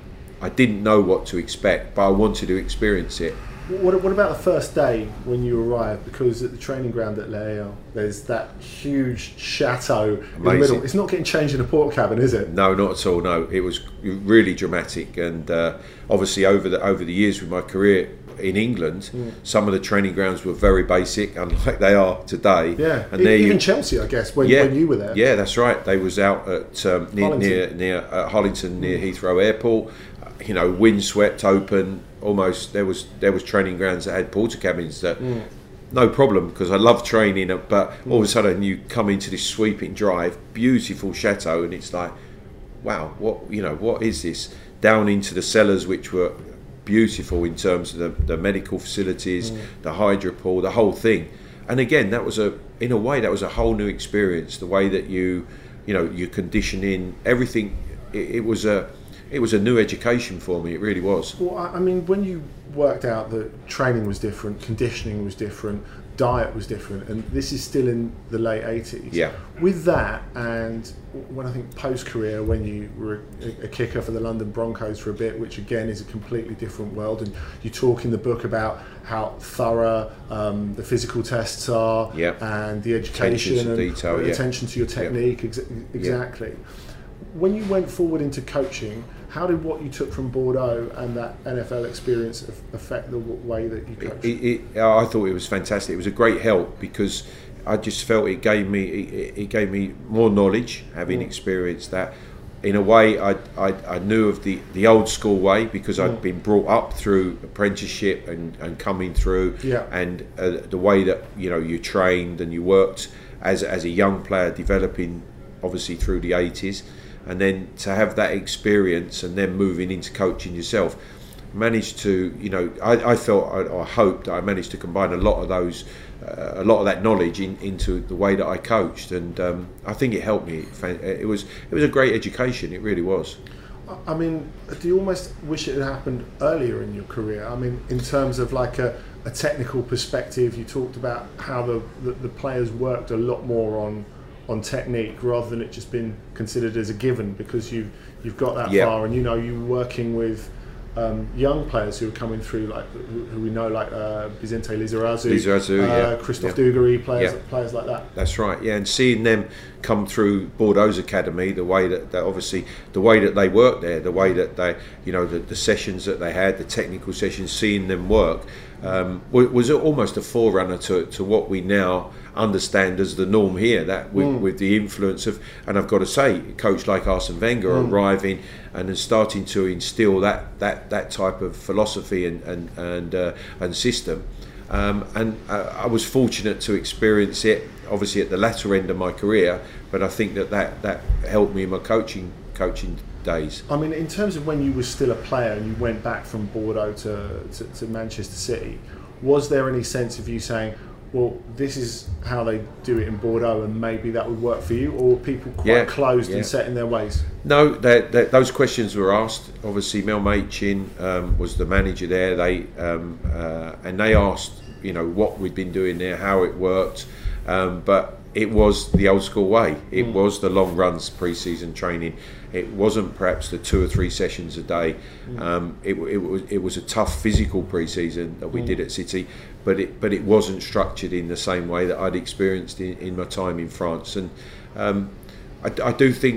I didn't know what to expect, but I wanted to experience it. What, what about the first day when you arrived? Because at the training ground at L'Haÿ, there's that huge chateau Amazing. in the middle. It's not getting changed in a port cabin, is it? No, not at all. No, it was really dramatic, and uh, obviously over the over the years with my career in England, mm. some of the training grounds were very basic, unlike they are today. Yeah, and even you, Chelsea, I guess, when, yeah, when you were there. Yeah, that's right. They was out at um, near near near uh, Hollington, near mm. Heathrow Airport. You know, windswept, open. Almost there was there was training grounds that had porter cabins that mm. no problem, because I love training, but mm. all of a sudden you come into this sweeping drive, beautiful chateau, and it's like, wow, what you know, what is this? Down into the cellars, which were beautiful in terms of the, the medical facilities, mm. the hydropool, the whole thing. And again, that was a in a way that was a whole new experience. The way that you, you know, your conditioning, everything. It, it was a It was a new education for me. It really was. Well, I mean, when you worked out that training was different, conditioning was different, diet was different, and this is still in the late eighties. Yeah. With that, and when I think post-career, when you were a kicker for the London Broncos for a bit, which again is a completely different world, and you talk in the book about how thorough um, the physical tests are, yeah. and the education attention to and detail, the yeah. attention to your technique. Yeah. Ex- exactly. Yeah. When you went forward into coaching, how did what you took from Bordeaux and that N F L experience affect the way that you coached? It, it, I thought it was fantastic. It was a great help, because I just felt it gave me it, it gave me more knowledge, having mm. experienced that. In a way, I, I, I knew of the, the old school way, because I'd mm. been brought up through apprenticeship and, and coming through, yeah. and uh, the way that you know you trained and you worked as as a young player, developing obviously through the eighties. And then to have that experience and then moving into coaching yourself, managed to, you know, I, I felt, I, I hoped I managed to combine a lot of those, uh, a lot of that knowledge in, into the way that I coached, and um, I think it helped me. It was, it was a great education. It really was. I mean, do you almost wish it had happened earlier in your career? I mean, in terms of like a, a technical perspective, you talked about how the, the, the players worked a lot more on. on technique, rather than it just being considered as a given, because you've you've got that yeah. far, and you know you're working with um, young players who are coming through, like who, who we know, like uh, Vicente Lizarazu, Lizarazu uh, yeah. Christophe yeah. Dugarry, players yeah. players like that. That's right, yeah, and seeing them come through Bordeaux's academy, the way that, that obviously the way that they worked there, the way that they, you know, the, the sessions that they had, the technical sessions, seeing them work, um, was almost a forerunner to to what we now understand as the norm here, that with, mm. with the influence of, and I've got to say, a coach like Arsene Wenger mm. arriving and then starting to instill that that, that type of philosophy and and and, uh, and system, um, and uh, I was fortunate to experience it obviously at the latter end of my career, but I think that that, that helped me in my coaching coaching days. I mean, in terms of when you were still a player and you went back from Bordeaux to, to, to Manchester City, was there any sense of you saying, well, this is how they do it in Bordeaux, and maybe that would work for you, or were people quite yeah, closed yeah. and set in their ways? No, they, they, those questions were asked. Obviously, Mel Machin um, was the manager there. They um, uh, and they asked, you know, what we'd been doing there, how it worked, um, but it was the old school way. It mm. was the long runs, pre-season training. It wasn't perhaps the two or three sessions a day. Mm. Um, it, it was it was a tough physical pre-season that we mm. did at City, but it but it wasn't structured in the same way that I'd experienced in, in my time in France. And um, I, I do think,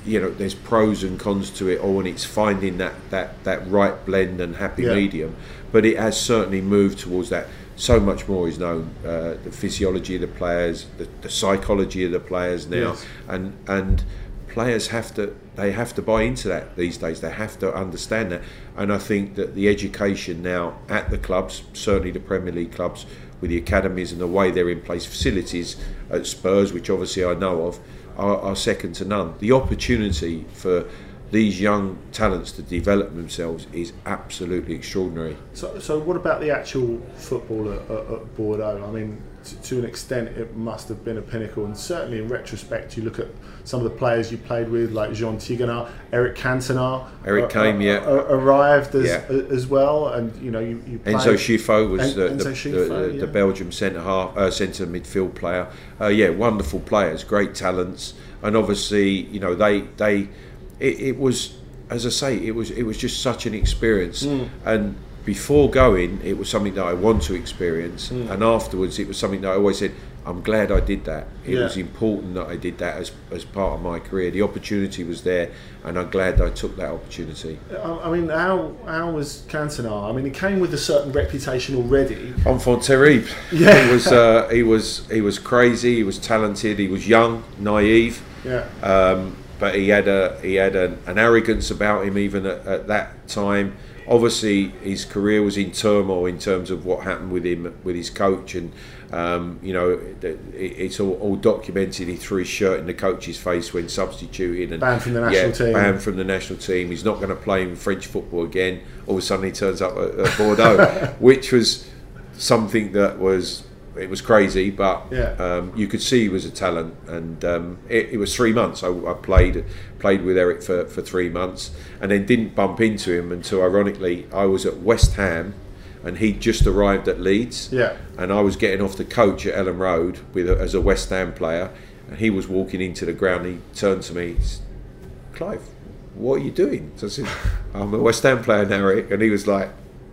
you know, there's pros and cons to it all, and it's finding that that that right blend and happy Yeah. medium. But it has certainly moved towards that. So much more is known, uh, the physiology of the players, the, the psychology of the players now, Yes. and and players have to they have to buy into that these days. They have to understand that, and I think that the education now at the clubs, certainly the Premier League clubs, with the academies and the way they're in place, facilities at Spurs, which obviously I know of, are, are second to none. The opportunity for these young talents to develop themselves is absolutely extraordinary. So, so what about the actual football at, at, at Bordeaux? I mean, to, to an extent, it must have been a pinnacle, and certainly in retrospect, you look at some of the players you played with, like Jean Tigana, Eric Cantona. Eric uh, came, uh, yeah, uh, arrived as yeah. as well, and you know, you, you played. Enzo Schifo was En- the, Enzo the, Schifo, the, yeah. the Belgium centre half, uh, centre midfield player. Uh, yeah, wonderful players, great talents, and obviously, you know, they they it, it was. As I say, it was it was just such an experience, mm. and before going, it was something that I want to experience, mm. and afterwards, it was something that I always said, I'm glad I did that. It yeah. was important that I did that as as part of my career. The opportunity was there, and I'm glad that I took that opportunity. I mean, how how was Cantona? I mean, he came with a certain reputation already. Enfant terrible. Yeah. He was uh, he was he was crazy. He was talented. He was young, naive. Yeah. Um, But he had a he had an, an arrogance about him even at, at that time. Obviously, his career was in turmoil in terms of what happened with him, with his coach, and um, you know it, it's all, all documented. He threw his shirt in the coach's face when substituted, and banned from the national yeah, team. Banned from the national team. He's not going to play in French football again. All of a sudden, he turns up at, at Bordeaux, which was something that was. It was crazy, but yeah. um, you could see he was a talent, and um, it, it was three months. I, I played played with Eric for, for three months, and then didn't bump into him until, ironically, I was at West Ham, and he'd just arrived at Leeds, yeah. and I was getting off the coach at Ellen Road with a, as a West Ham player, and he was walking into the ground. And he turned to me, Clive, what are you doing? So I said, I'm a West Ham player now, Eric, and he was like.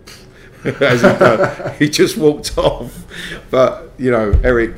As he, done, he just walked off. But you know, Eric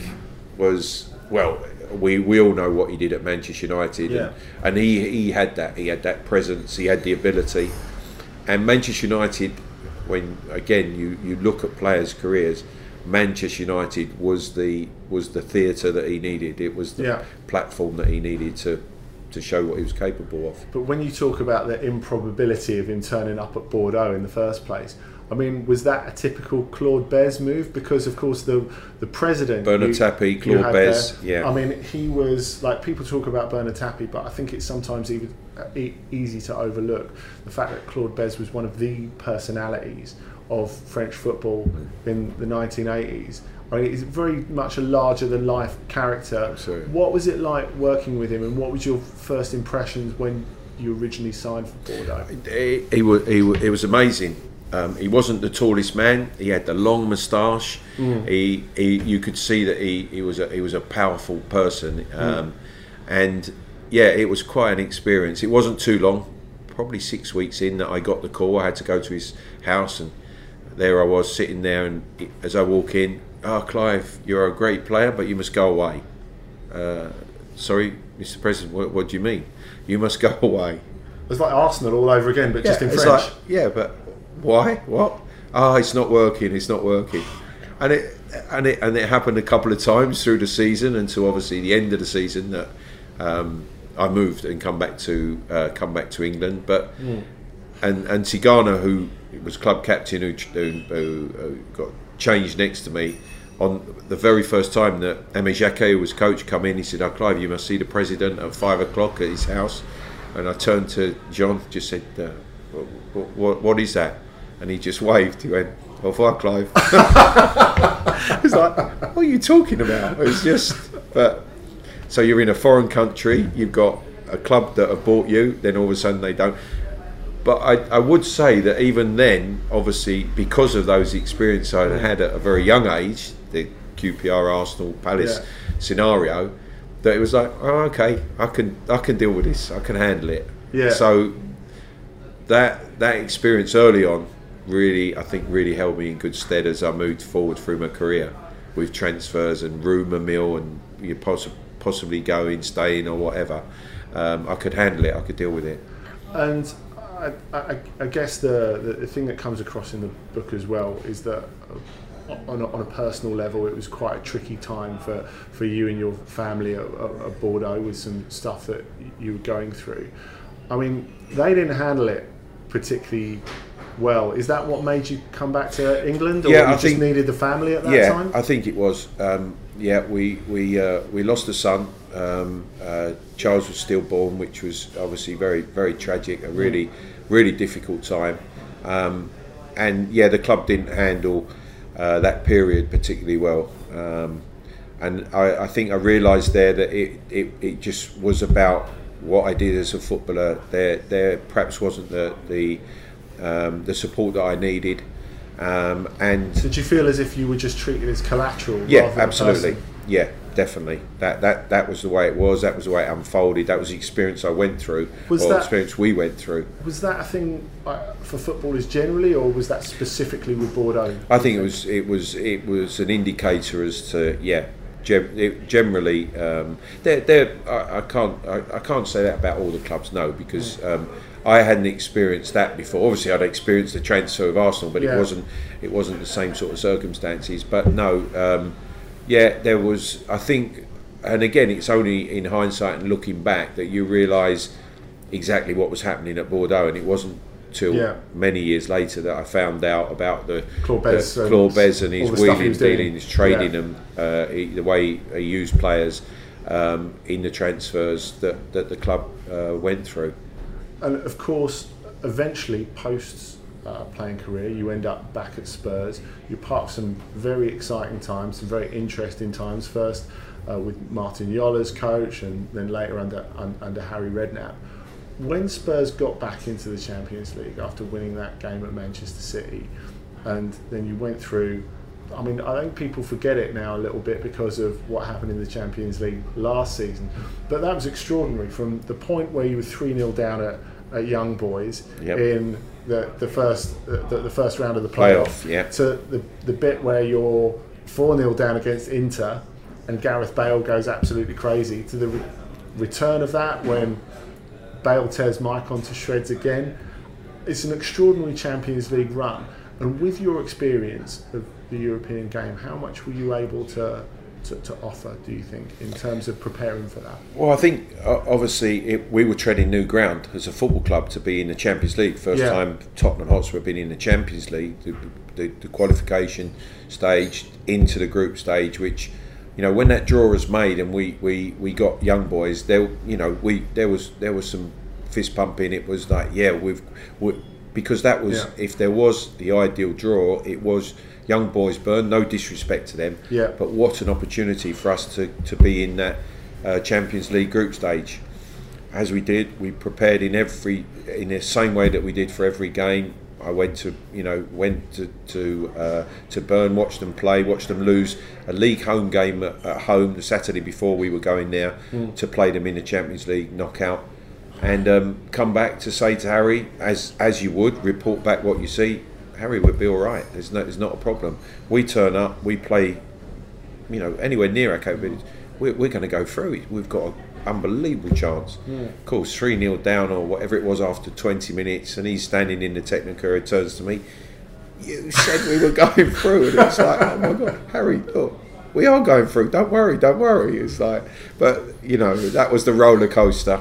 was well. We, we all know what he did at Manchester United, yeah. and, and he he had that. He had that presence. He had the ability. And Manchester United, when again you, you look at players' careers, Manchester United was the was the theatre that he needed. It was the yeah. platform that he needed to. to show what he was capable of. But when you talk about the improbability of him turning up at Bordeaux in the first place, I mean, was that a typical Claude Bez move? Because of course the the president Bernard you, Tapie, you Claude Bez, there, yeah. I mean, he was like, people talk about Bernard Tapie, but I think it's sometimes even e- easy to overlook the fact that Claude Bez was one of the personalities of French football in the nineteen eighties. I mean, he's very much a larger-than-life character. Absolutely. What was it like working with him, and what was your first impressions when you originally signed for Bordeaux? He, he, was, he, it was amazing. Um, he wasn't the tallest man. He had the long moustache. Mm. He, he, you could see that he, he was a, he was a powerful person, um, mm. and yeah, it was quite an experience. It wasn't too long, probably six weeks in, that I got the call. I had to go to his house, and there I was sitting there, and as I walk in. Oh, Clive, you're a great player, but you must go away. Uh, sorry, Mister President, what, what do you mean? You must go away. It's like Arsenal all over again, but yeah, just in it's French. Like, yeah, but why? What? Oh, it's not working. It's not working. And it and it and it happened a couple of times through the season, until obviously the end of the season that um, I moved and come back to uh, come back to England. But mm. and and Tigana, who was club captain, who, who, who got changed next to me. On the very first time that Aimé Jacquet, who was coach, come in, he said, "Oh, Clive, you must see the president at five o'clock at his house." And I turned to John, just said, uh, what, what, "What is that?" And he just waved. He went, "Au revoir, Clive." It's like, what are you talking about? It's just, but so you're in a foreign country, you've got a club that have bought you, then all of a sudden they don't. But I, I would say that even then, obviously, because of those experiences I had at a very young age, the Q P R, Arsenal, Palace yeah. scenario, that it was like, oh, okay, I can I can deal with this, I can handle it. Yeah. So that that experience early on really, I think, really held me in good stead as I moved forward through my career with transfers and rumour mill and you poss- possibly going, staying or whatever. um, I could handle it. I could deal with it. And I, I, I guess the, the the thing that comes across in the book as well is that on a, on a personal level, it was quite a tricky time for, for you and your family at, at Bordeaux with some stuff that you were going through. I mean, they didn't handle it particularly well. Is that what made you come back to England, or yeah, you I just think, needed the family at that yeah, time? Yeah, I think it was. Um, yeah, we we uh, we lost a son. Um, uh, Charles was stillborn, which was obviously very very tragic. A really really difficult time. Um, and yeah, the club didn't handle uh, that period particularly well. Um, and I, I think I realised there that it, it it just was about what I did as a footballer. There there perhaps wasn't the the um, the support that I needed. Um, and did you feel as if you were just treated as collateral? Yeah, rather than absolutely. a person? Yeah, definitely. That that that was the way it was. That was the way it unfolded. That was the experience I went through, Was or that- the experience we went through. Was that a thing uh, for footballers generally, or was that specifically with Bordeaux? I think it was it was it was an indicator as to yeah. Gem, it, generally, um, they're, they're, I, I can't I, I can't say that about all the clubs, no, because um, I hadn't experienced that before. Obviously, I'd experienced the transfer of Arsenal, but Yeah. it wasn't it wasn't the same sort of circumstances. But no, um, yeah, there was. I think, and again, it's only in hindsight and looking back that you realise exactly what was happening at Bordeaux, and it wasn't till Yeah. many years later that I found out about the Claude Bez the and Claude Bez and his all the stuff he wheeling, was doing. dealing, his trading Yeah. them, uh, he, the way he used players um, in the transfers that, that the club uh, went through. And of course, eventually, post uh, playing career, you end up back at Spurs. You're part of some very exciting times, some very interesting times. First uh, with Martin Jol as coach, and then later under un, under Harry Redknapp. When Spurs got back into the Champions League after winning that game at Manchester City, and then you went through, I mean, I think people forget it now a little bit because of what happened in the Champions League last season, but that was extraordinary. From the point where you were three nil down at, at Young Boys Yep. in the the first the, the first round of the playoff, Playoff, yeah. to the the bit where you're four nil down against Inter, and Gareth Bale goes absolutely crazy, to the re- return of that when Bale tears Maicon to shreds again. It's an extraordinary Champions League run. And with your experience of the European game, how much were you able to, to, to offer, do you think, in terms of preparing for that? Well, I think uh, obviously it, we were treading new ground as a football club to be in the Champions League. First Yeah. time Tottenham Hotspur been in the Champions League, the, the, the qualification stage into the group stage, which, you know, when that draw was made and we, we, we got Young Boys, there, you know, we there was there was some fist pumping. It was like, yeah, we've we, because that was Yeah. if there was the ideal draw, it was Young Boys Burn. No disrespect to them, Yeah. but what an opportunity for us to, to be in that uh, Champions League group stage. As we did, we prepared in every in the same way that we did for every game. I went to you know went to to, uh, to Bern, watched them play, watched them lose a league home game at, at home the Saturday before we were going there Mm. to play them in the Champions League knockout, and um, come back to say to Harry, as as you would, report back what you see. Harry would be all right. There's no, there's not a problem. We turn up, we play, you know, anywhere near our capabilities. We're, we're going to go through it. We've got an unbelievable chance. Yeah. Of course, three nil down or whatever it was after twenty minutes, and he's standing in the technical area, turns to me, you said we were going through. And it's like, oh my God, Harry, look, we are going through. Don't worry, don't worry. It's like, but, you know, that was the roller coaster.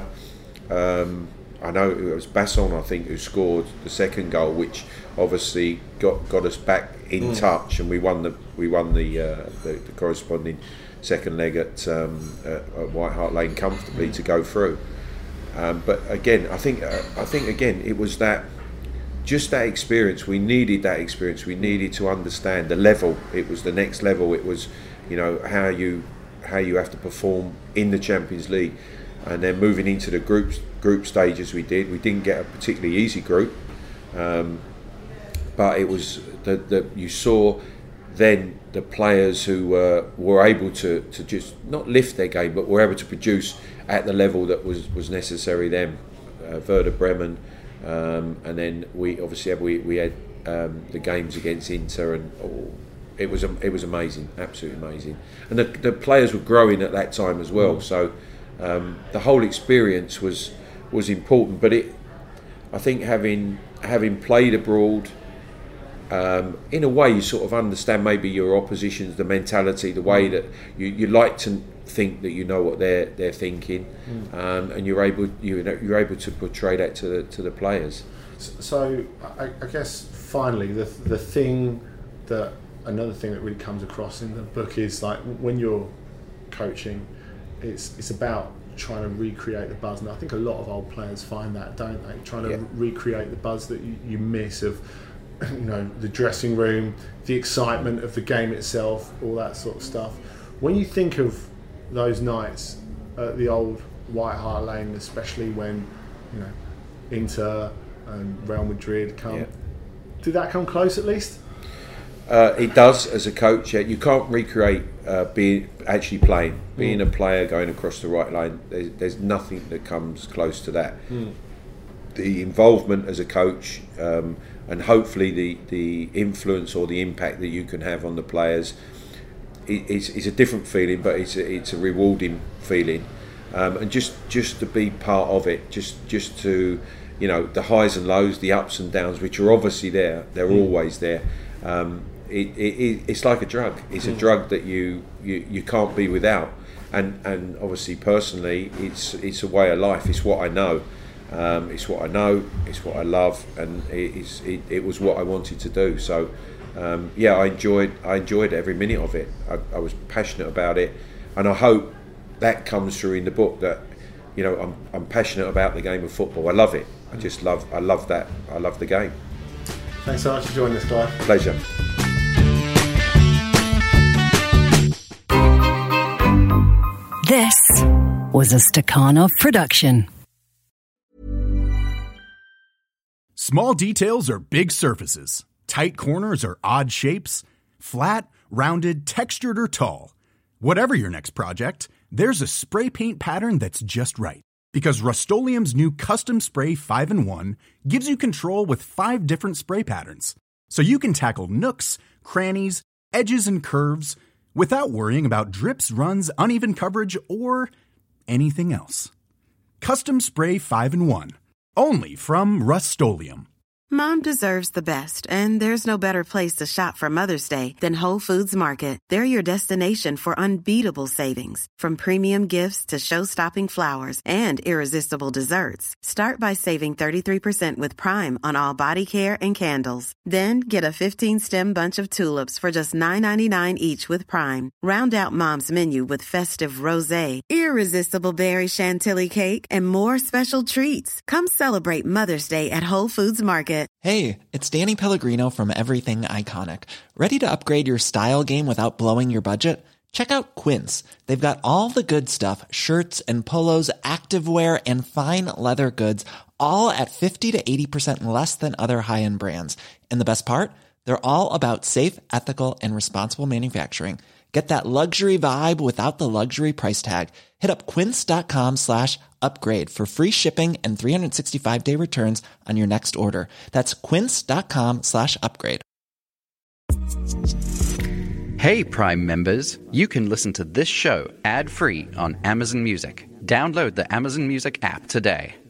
Um, I know it was Basson, I think, who scored the second goal, which obviously got got us back in Mm. touch, and we won the we won the uh, the, the corresponding second leg at, um, at, at White Hart Lane comfortably to go through. Um, but again, I think uh, I think again it was that just that experience. We needed that experience. We needed to understand the level. It was the next level. It was, you know, how you how you have to perform in the Champions League, and then moving into the group group stage as we did. We didn't get a particularly easy group, um, but it was the, the you saw then the players who uh, were able to, to just not lift their game, but were able to produce at the level that was, was necessary then. Uh, Werder Bremen, um, and then we obviously had, we, we had um, the games against Inter, and oh, it was it was amazing, absolutely amazing. And the, the players were growing at that time as well. So Um, the whole experience was was important, but it, I think having having played abroad, um, in a way you sort of understand maybe your opposition's, the mentality, the way that you, you like to think that you know what they're they're thinking, mm. um, and you're able you know you're able to portray that to the to the players. So I, I guess finally the the thing that another thing that really comes across in the book is like when you're coaching, it's it's about trying to recreate the buzz, and I think a lot of old players find that, don't they? Trying to yeah. recreate the buzz that you, you miss of, you know, the dressing room, the excitement of the game itself, all that sort of stuff. When you think of those nights at the old White Hart Lane, especially when, you know, Inter and Real Madrid come, yeah. did that come close at least? Uh, it does as a coach. Yeah. You can't recreate uh, being actually playing, being mm. a player going across the right line. There's, there's nothing that comes close to that. Mm. The involvement as a coach, um, and hopefully the, the influence or the impact that you can have on the players, it, it's, it's a different feeling, but it's a, it's a rewarding feeling. Um, and just, just to be part of it, just just to, you know, the highs and lows, the ups and downs, which are obviously there. They're mm. always there. Um, It, it, it's like a drug. It's a drug that you, you, you can't be without, and and obviously personally, it's it's a way of life. It's what I know. Um, it's what I know. It's what I love, and it, it's, it, it was what I wanted to do. So um, yeah, I enjoyed I enjoyed every minute of it. I, I was passionate about it, and I hope that comes through in the book. That, you know, I'm I'm passionate about the game of football. I love it. I just love I love that. I love the game. Thanks so much for joining us, Clive. Pleasure. This was a Stakhanov production. Small details are big surfaces. Tight corners are odd shapes. Flat, rounded, textured, or tall. Whatever your next project, there's a spray paint pattern that's just right. Because Rust-Oleum's new Custom Spray five in one gives you control with five different spray patterns. So you can tackle nooks, crannies, edges, and curves without worrying about drips, runs, uneven coverage, or anything else. Custom Spray five in one. Only from Rust-Oleum. Mom deserves the best, and there's no better place to shop for Mother's Day than Whole Foods Market. They're your destination for unbeatable savings, from premium gifts to show-stopping flowers and irresistible desserts. Start by saving thirty-three percent with Prime on all body care and candles. Then get a fifteen-stem bunch of tulips for just nine ninety-nine each with Prime. Round out Mom's menu with festive rosé, irresistible berry chantilly cake, and more special treats. Come celebrate Mother's Day at Whole Foods Market. Hey, it's Danny Pellegrino from Everything Iconic. Ready to upgrade your style game without blowing your budget? Check out Quince. They've got all the good stuff, shirts and polos, activewear, and fine leather goods, all at fifty to eighty percent less than other high-end brands. And the best part? They're all about safe, ethical, and responsible manufacturing. Get that luxury vibe without the luxury price tag. Hit up quince.com slash upgrade for free shipping and three sixty-five day returns on your next order. That's quince.com slash upgrade. Hey, Prime members, you can listen to this show ad-free on Amazon Music. Download the Amazon Music app today.